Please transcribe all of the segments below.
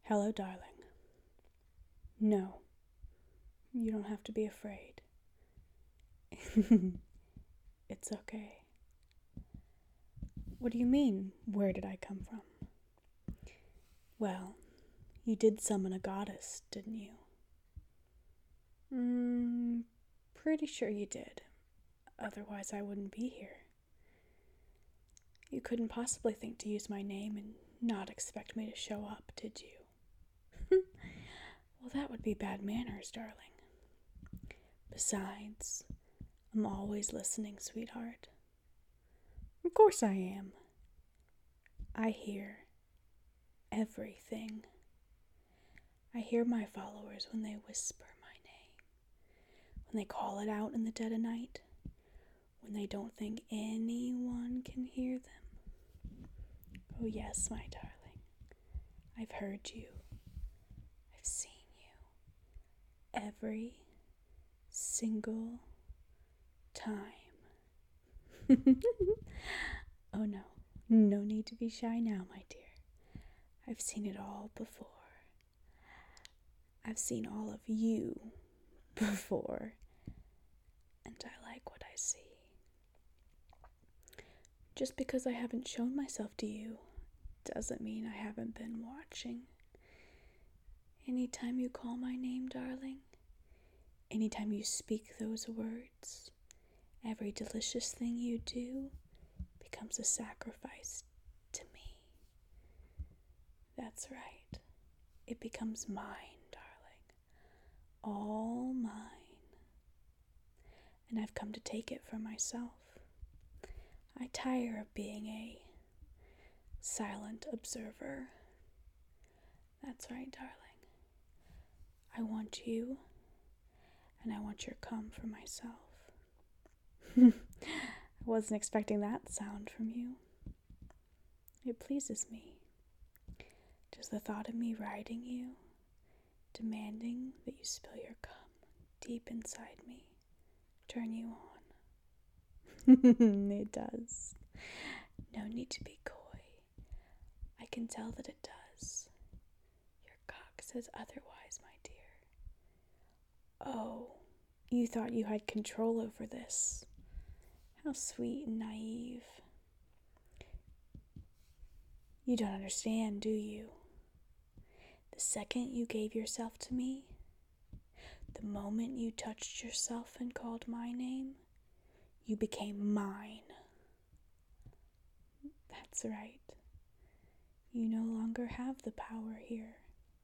Hello, darling. No, you don't have to be afraid. It's okay. What do you mean, where did I come from? Well, you did summon a goddess, didn't you? Pretty sure you did. Otherwise, I wouldn't be here. You couldn't possibly think to use my name and not expect me to show up, did you? Well, that would be bad manners, darling. Besides, I'm always listening, sweetheart. Of course I am. I hear everything. I hear my followers when they whisper my name, when they call it out in the dead of night, when they don't think anyone can hear them. Oh yes, my darling, I've heard you. I've seen you. Every single time. Oh no, no need to be shy now, my dear. I've seen it all before. I've seen all of you before, and I like what I see. Just because I haven't shown myself to you doesn't mean I haven't been watching. Anytime you call my name, darling, anytime you speak those words, every delicious thing you do becomes a sacrifice to me. That's right. It becomes mine, darling. All mine. And I've come to take it for myself. I tire of being a silent observer. That's right, darling. I want you, and I want your cum for myself. I wasn't expecting that sound from you. It pleases me. Does the thought of me riding you, demanding that you spill your cum deep inside me, turn you on? It does. No need to be coy. I can tell that it does. Your cock says otherwise, my dear. Oh, you thought you had control over this. How sweet and naive. You don't understand, do you? The second you gave yourself to me, the moment you touched yourself and called my name, you became mine. That's right. You no longer have the power here.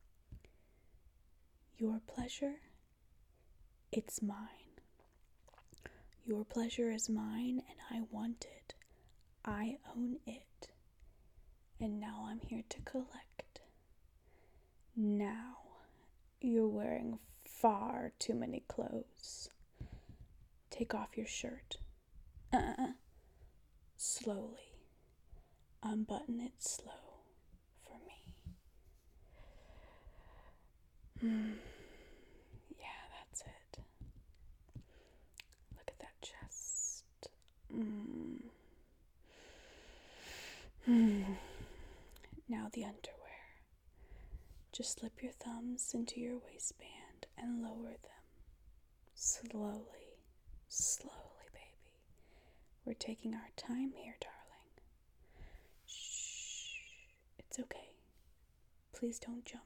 Your pleasure, it's mine. Your pleasure is mine, and I want it. I own it. And now I'm here to collect. Now, you're wearing far too many clothes. Take off your shirt. Slowly. Unbutton it slow for me. Yeah, that's it. Look at that chest. Now the underwear. Just slip your thumbs into your waistband and lower them. Slowly, slowly, baby. We're taking our time here, darling. Shh. It's okay. Please don't jump.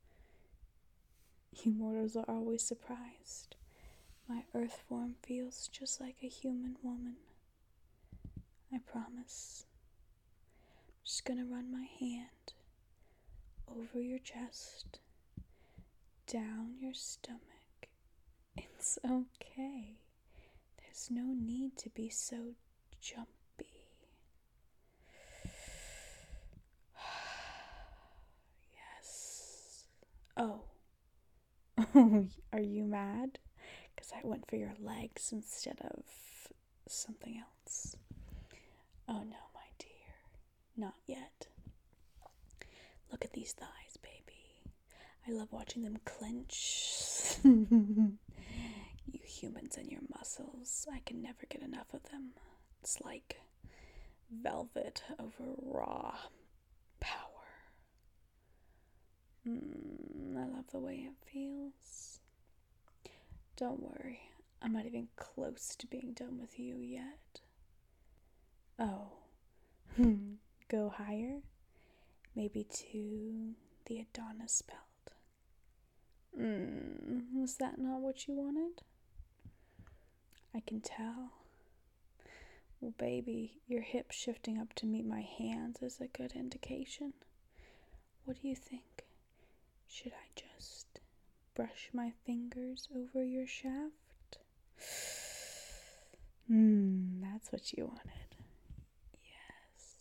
You mortals are always surprised. My earth form feels just like a human woman. I promise. I'm just gonna run my hand over your chest, down your stomach. It's okay. There's no need to be so jumpy. Yes. Oh. Are you mad? Because I went for your legs instead of something else. Oh no, my dear. Not yet. Look at these thighs, baby. I love watching them clench. You humans and your muscles. I can never get enough of them. It's like velvet over raw power. I love the way it feels. Don't worry, I'm not even close to being done with you yet. Oh, go higher? Maybe to the Adonis belt. Was that not what you wanted? I can tell. Well, baby, your hips shifting up to meet my hands is a good indication. What do you think? Should I just brush my fingers over your shaft? That's what you wanted. Yes.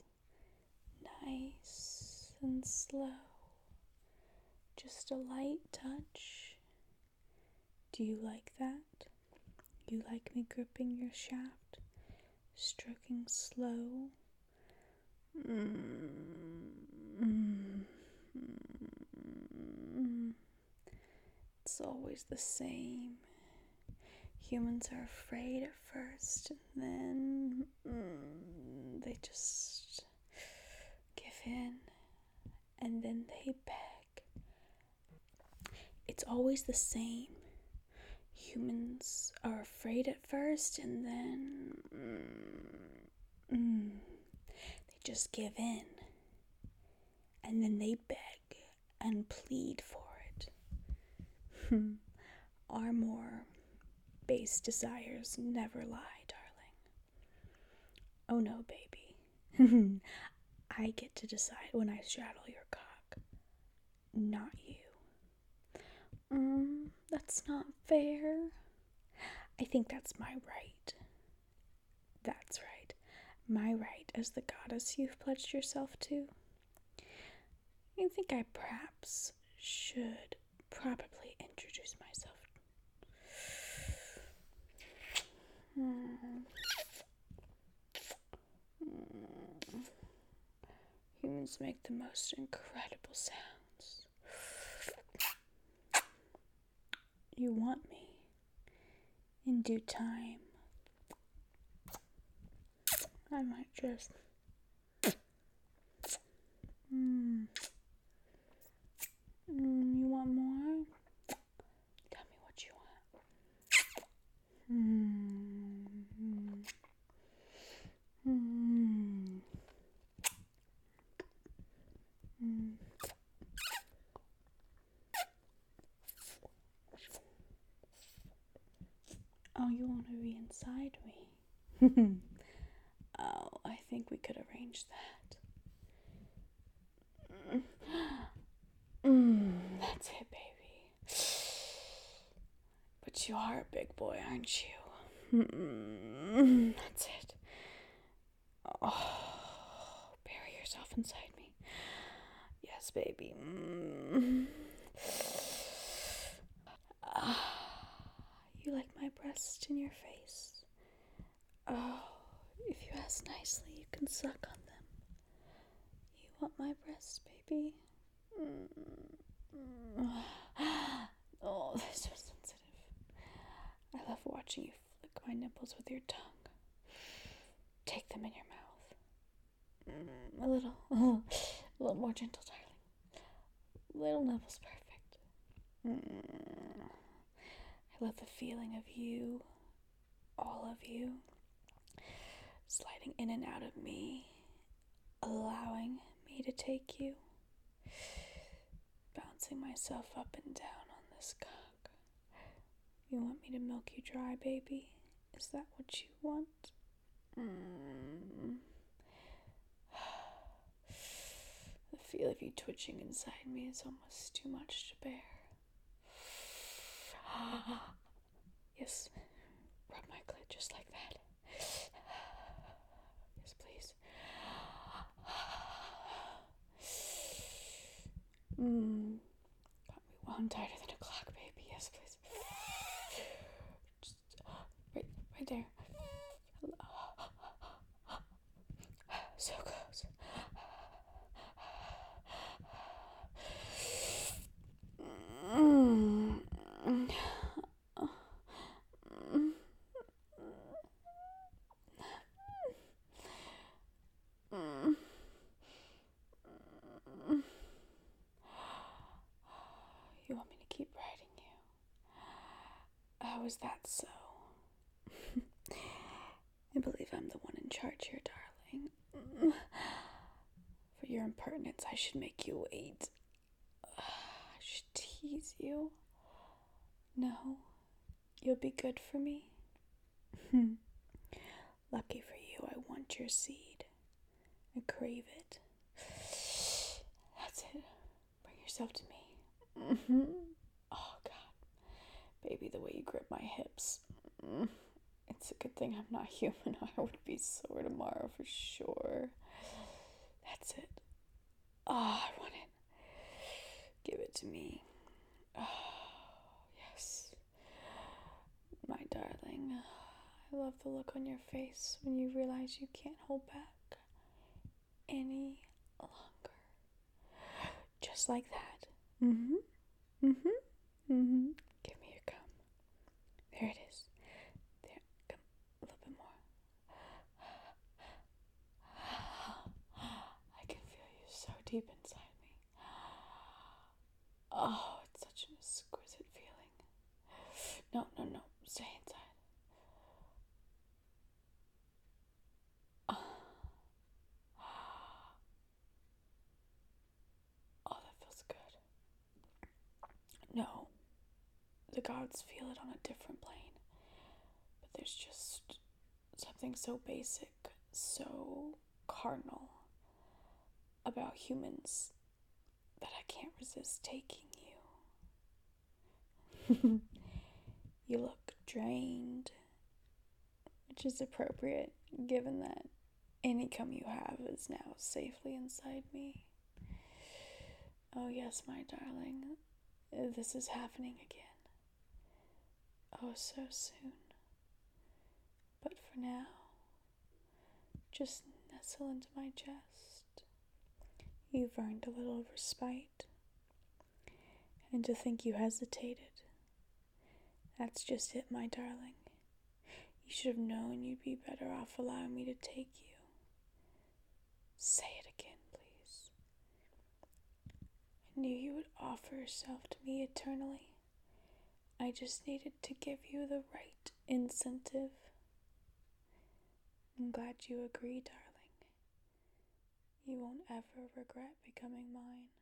Nice and slow. Just a light touch. Do you like that? You like me gripping your shaft? Stroking slow? It's always the same. Humans are afraid at first, and then they just give in, and then they beg. It's always the same. Humans are afraid at first, and then they just give in, and then they beg and plead for it. Our more base desires never lie, darling. Oh no, baby. I get to decide when I straddle your cock, not you. That's not fair. I think that's my right. That's right. My right as the goddess you've pledged yourself to. You think I perhaps should probably introduce myself? Humans make the most incredible sounds. You want me. In due time, I might just you want more? Tell me what you want. Oh, you want to be inside me? Oh, I think we could arrange that. That's it, baby. But you are a big boy, aren't you? That's it. Oh, bury yourself inside me. Yes, baby. You like my breast in your face? Oh, if you ask nicely, you can suck on them. You want my breast, baby? Oh, that's so sensitive. I love watching you flick my nipples with your tongue. Take them in your mouth. A little more gentle, darling. Little nipples, perfect. I love the feeling of you, all of you, sliding in and out of me, allowing me to take you, bouncing myself up and down on this cock. You want me to milk you dry, baby? Is that what you want? The feel of you twitching inside me is almost too much to bear. Yes, rub my clit just like that. Yes, please. Got me wound tighter than a clock, baby. Yes, please. Just right there. So close. Oh, is that so? I believe I'm the one in charge here, darling. For your impertinence, I should make you wait. I should tease you. No, you'll be good for me. Lucky for you, I want your seed. I crave it. That's it. Bring yourself to me. Oh, God. Baby, the way you grip my hips. It's a good thing I'm not human. I would be sore tomorrow for sure. That's it. Oh, I want it. Give it to me. Oh, yes. My darling. I love the look on your face when you realize you can't hold back any longer. Just like that. Give me your gum. There it is. There, come a little bit more. I can feel you so deep inside me. Oh, it's such an exquisite feeling. No, stay inside. Oh, that feels good. No, the gods feel it on a different plane. But there's just something so basic, so cardinal about humans that I can't resist taking you. You look drained, which is appropriate given that any cum you have is now safely inside me. Oh yes, my darling, this is happening again. Oh, so soon. But for now, just nestle into my chest. You've earned a little respite. And to think you hesitated. That's just it, my darling. You should have known you'd be better off allowing me to take you. Say it again, please. I knew you would offer yourself to me eternally. I just needed to give you the right incentive. I'm glad you agree, darling. You won't ever regret becoming mine.